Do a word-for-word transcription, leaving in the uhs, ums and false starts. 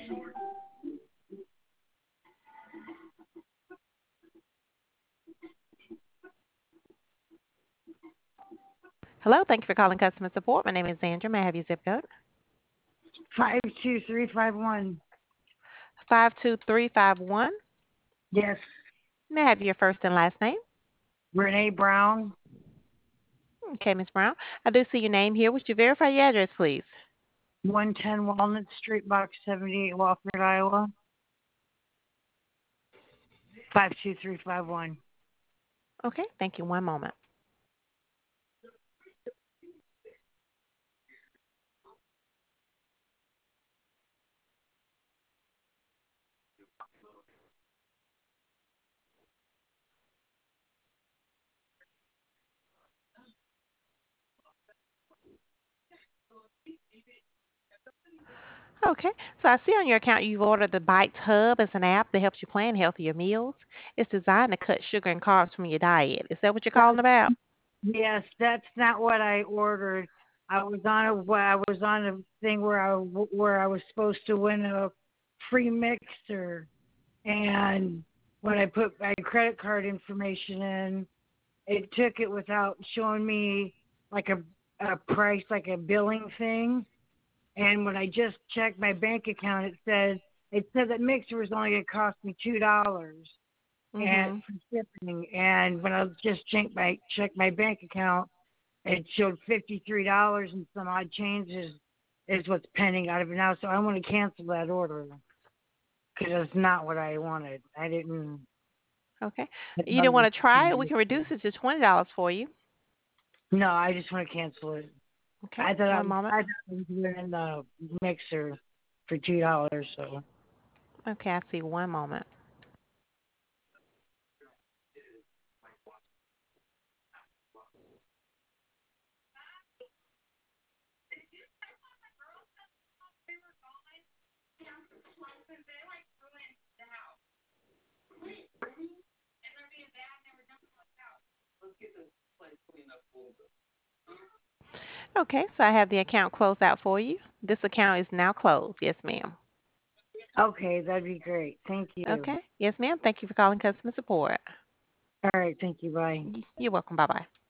Hello, thank you for calling customer support. My name is Sandra. May I have your zip code? Five two three five one. five two three five one. Yes. May I have your first and last name? Renee Brown. Okay, Miz Brown. I do see your name here. Would you verify your address, please? one ten Walnut Street, Box seventy-eight, Wofford, Iowa. five two three five one. Okay, thank you. One moment. Okay, so I see on your account you've ordered the Bites Hub as an app that helps you plan healthier meals. It's designed to cut sugar and carbs from your diet. Is that what you're calling about? Yes, that's not what I ordered. I was on a I was on a thing where I where I was supposed to win a free mixer, and when I put my credit card information in, it took it without showing me like a a price, like a billing thing. And when I just checked my bank account, it said it said that mixer was only going to cost me two dollars and Mhm. for shipping. And when I just checked my checked my bank account, it showed fifty three dollars and some odd changes is what's pending out of it now. So I want to cancel that order because it's not what I wanted. I didn't. Okay. I You don't thought it want to try it? We was- can reduce it to twenty dollars for you. No, I just want to cancel it. Okay. I thought I One was moment. I thought I was doing the mixer for two dollars. So Okay, I see. One moment. Okay, so I have the account closed out for you. This account is now closed. Yes, ma'am. okay, that'd be great. Thank you. Okay. Yes, ma'am. Thank you for calling customer support. All right, thank you. Bye. Y- You're welcome. Bye bye.